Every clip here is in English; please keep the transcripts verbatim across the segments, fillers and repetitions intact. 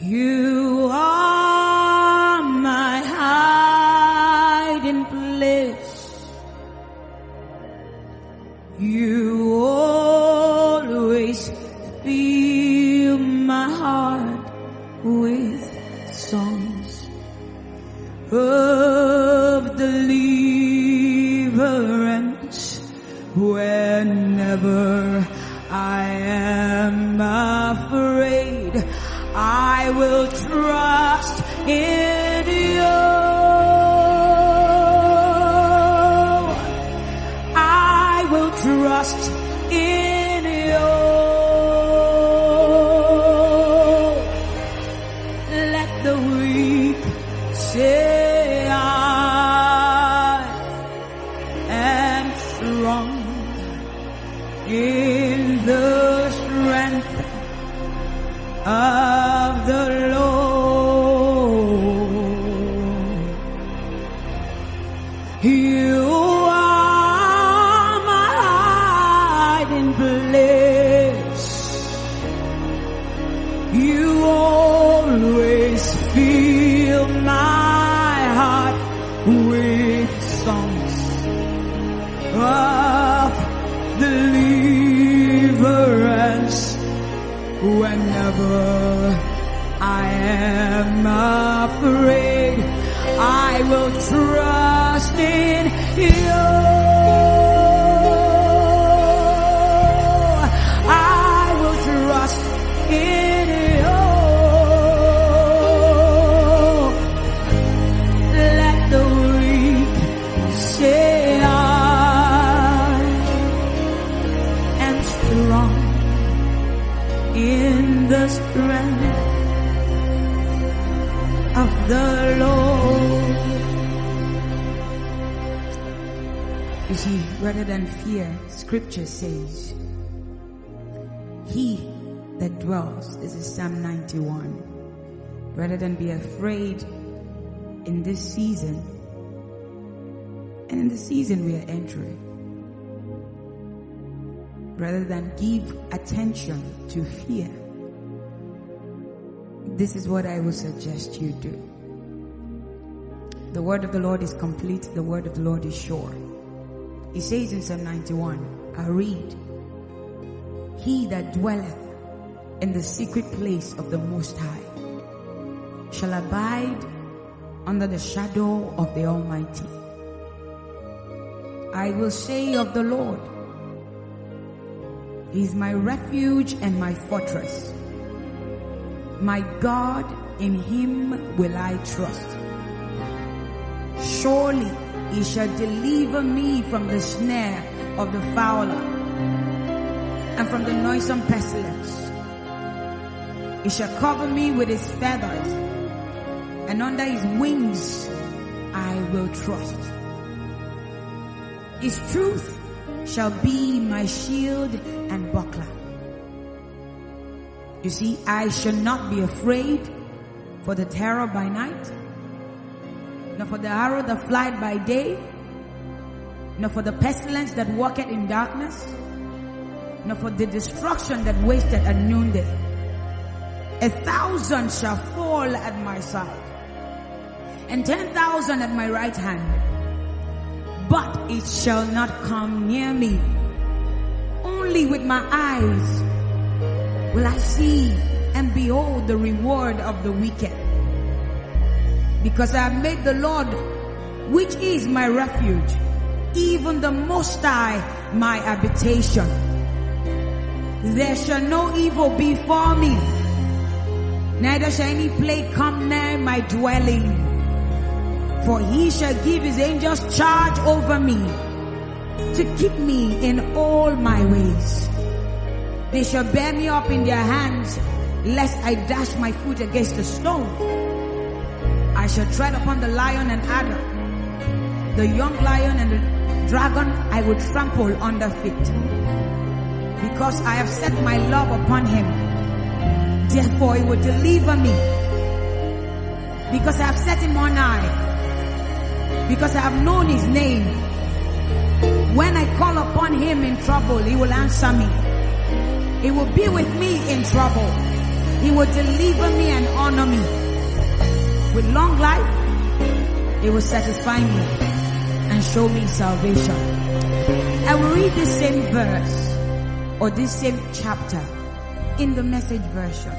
You are my hiding place. You always fill my heart with songs of deliverance whenever I am afraid. I will trust in you. I will trust in you. Let the weak say I am strong in the strength of the Lord. You are my hiding place. You always fill my heart with songs of deliverance whenever I am afraid. I will trust in you. I will trust in you. Let the weak say I am strong in the strength of the Lord. You see, rather than fear, scripture says, he that dwells, this is Psalm ninety-one, rather than be afraid in this season, and in the season we are entering, rather than give attention to fear, this is what I will suggest you do. The word of the Lord is complete. The word of the Lord is sure. He says in Psalm ninety-one, I read, he that dwelleth in the secret place of the Most High shall abide under the shadow of the Almighty. I will say of the Lord, he is my refuge and my fortress. My God, in him will I trust. Surely he shall deliver me from the snare of the fowler and from the noisome pestilence. He shall cover me with his feathers, and under his wings I will trust. His truth shall be my shield and buckler. You see, I shall not be afraid for the terror by night, nor for the arrow that flieth by day, nor for the pestilence that walketh in darkness, nor for the destruction that wasteth at noonday. A thousand shall fall at my side, and ten thousand at my right hand, but it shall not come near me. Only with my eyes will I see and behold the reward of the wicked. Because I have made the Lord, which is my refuge, even the Most High, my habitation. There shall no evil befall me, neither shall any plague come near my dwelling. For he shall give his angels charge over me, to keep me in all my ways. They shall bear me up in their hands, lest I dash my foot against a stone. I shall tread upon the lion and adder, the young lion and the dragon I will trample under feet. Because I have set my love upon him, therefore he will deliver me. Because I have set him on high, because I have known his name. When I call upon him in trouble, he will answer me. He will be with me in trouble. He will deliver me and honor me. With long life, He will satisfy me and show me salvation. I will read this same verse or this same chapter in the Message version.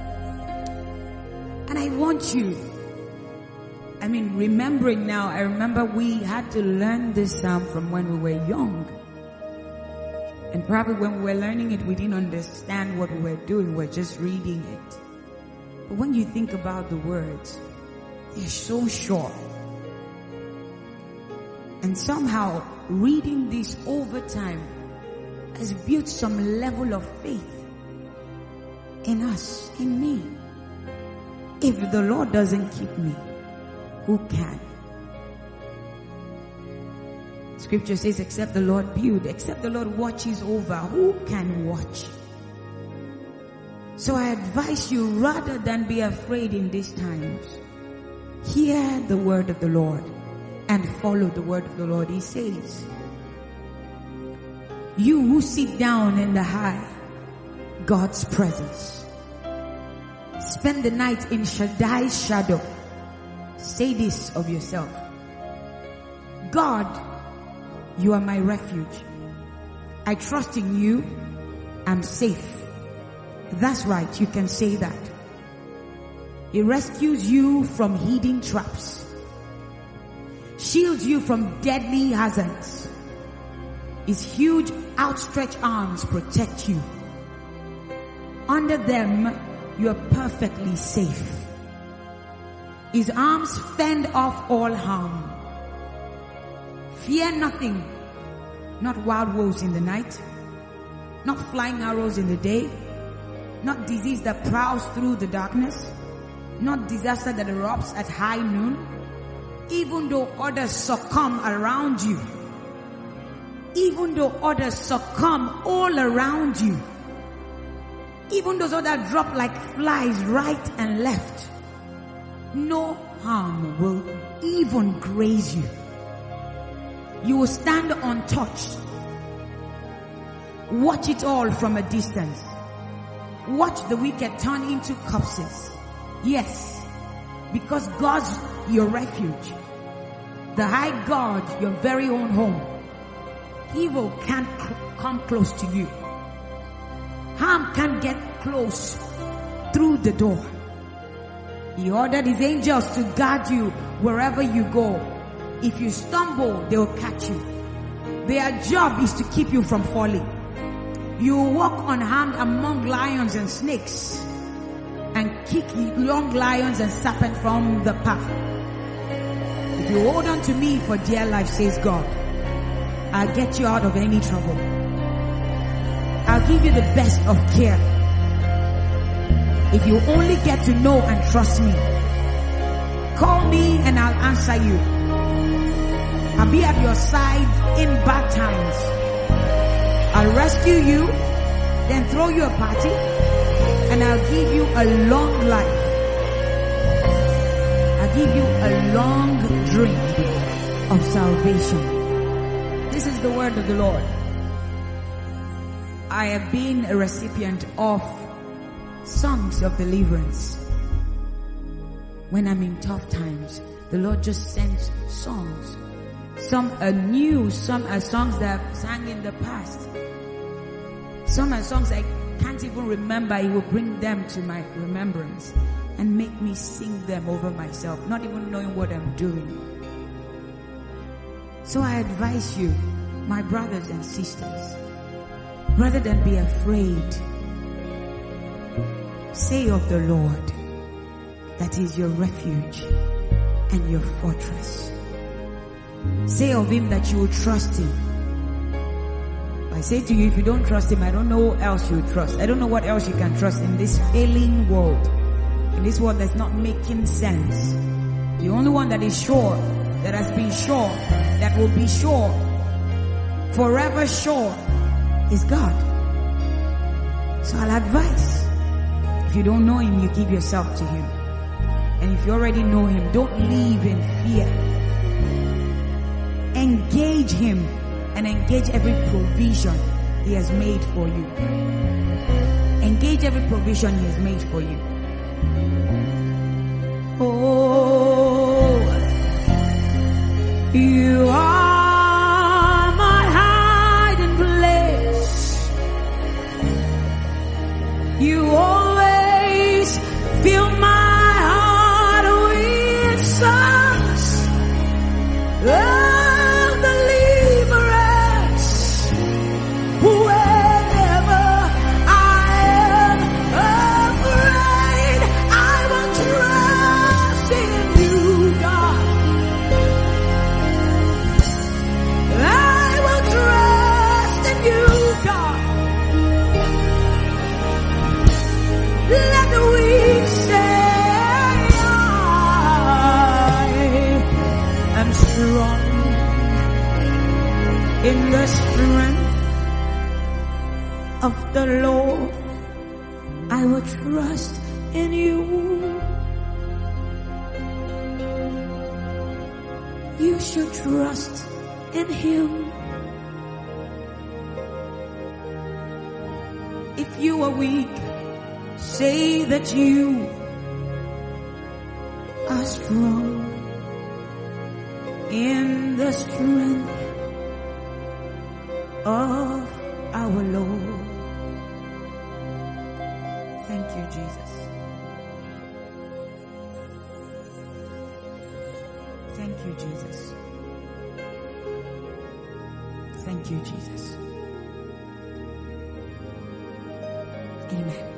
And I want you, I mean, remembering now, I remember we had to learn this psalm from when we were young. And probably when we were learning it, we didn't understand what we were doing. We were just reading it. But when you think about the words, they're so short. And somehow, reading this over time has built some level of faith in us, in me. If the Lord doesn't keep me, who can? Scripture says, except the Lord build, except the Lord watches over, who can watch? So I advise you, rather than be afraid in these times, hear the word of the Lord and follow the word of the Lord. He says, you who sit down in the high, God's presence, spend the night in Shaddai's shadow. Say this of yourself: God, you are my refuge. I trust in you. I'm safe. That's right, you can say that. He rescues you from hidden traps, shields you from deadly hazards. His huge outstretched arms protect you. Under them, you are perfectly safe. His arms fend off all harm. Fear nothing, not wild wolves in the night, not flying arrows in the day, not disease that prowls through the darkness, not disaster that erupts at high noon. Even though others succumb around you, even though others succumb all around you, even those others drop like flies right and left, no harm will even graze you. You will stand untouched. Watch it all from a distance. Watch the wicked turn into corpses. Yes, because God's your refuge. The high God, your very own home. Evil can't come close to you. Harm can't get close through the door. He ordered his angels to guard you wherever you go. If you stumble, they will catch you. Their job is to keep you from falling. You will walk unharmed among lions and snakes, and kick young lions and serpents from the path. If you hold on to me for dear life, says God, I'll get you out of any trouble. I'll give you the best of care. If you only get to know and trust me, call me and I'll answer you. I'll be at your side in bad times. I'll rescue you, then throw you a party, and I'll give you a long life. I'll give you a long drink of salvation. This is the word of the Lord. I have been a recipient of songs of deliverance. When I'm in tough times, the Lord just sends songs. Some are new, some are songs that I've sang in the past. Some are songs I can't even remember. He will bring them to my remembrance and make me sing them over myself, not even knowing what I'm doing. So I advise you, my brothers and sisters, rather than be afraid, say of the Lord that He is your refuge and your fortress. Say of Him that you will trust Him. I say to you, if you don't trust Him, I don't know who else you trust. I don't know what else you can trust in this failing world, in this world that's not making sense. The only one that is sure, that has been sure, that will be sure, forever sure, is God. So I'll advise, if you don't know Him, you give yourself to Him. And if you already know Him, don't live in fear. Engage Him and engage every provision He has made for you. engage every provision He has made for you. Oh, you are my hiding place. You always fill my heart with songs of deliverance. Whenever I am afraid, I will trust in you, God. I will trust in you, God. Let the weak say I am strong in the strength of the Lord. I will trust in you. You should trust in Him. If you are weak, say that you are strong in the strength of our Lord. Thank you, Jesus. Thank you, Jesus. Thank you, Jesus. Amen.